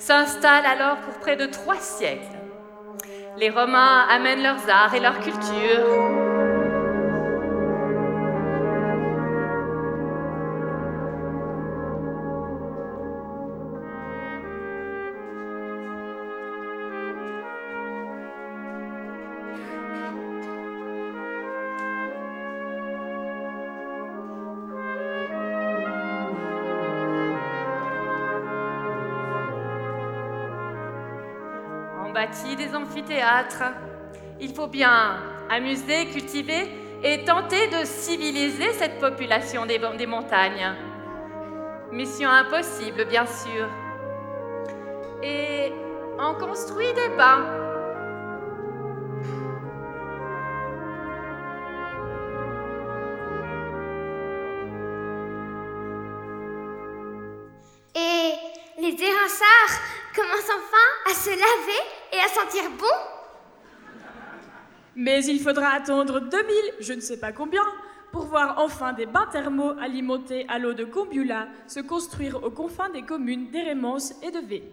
s'installe alors pour près de 3 siècles. Les Romains amènent leurs arts et leur culture. On bâtit des amphithéâtres. Il faut bien amuser, cultiver et tenter de civiliser cette population des montagnes. Mission impossible, bien sûr. Et on construit des bains. Et les érinçards commencent enfin à se laver et à sentir bon. Mais il faudra attendre 2000, je ne sais pas combien, pour voir enfin des bains thermaux alimentés à l'eau de Combula se construire aux confins des communes d'Hérémence et de Vé.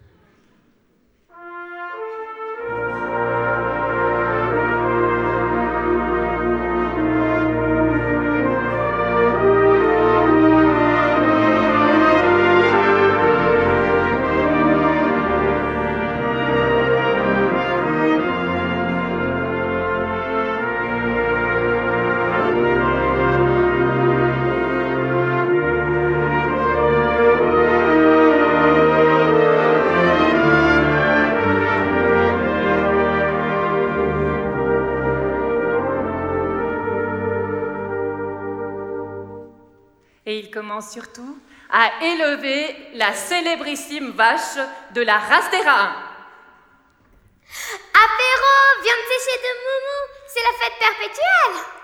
Et il commence surtout à élever la célébrissime vache de la race des Rahun. Apéro, viande séchée de Moumou, c'est la fête perpétuelle.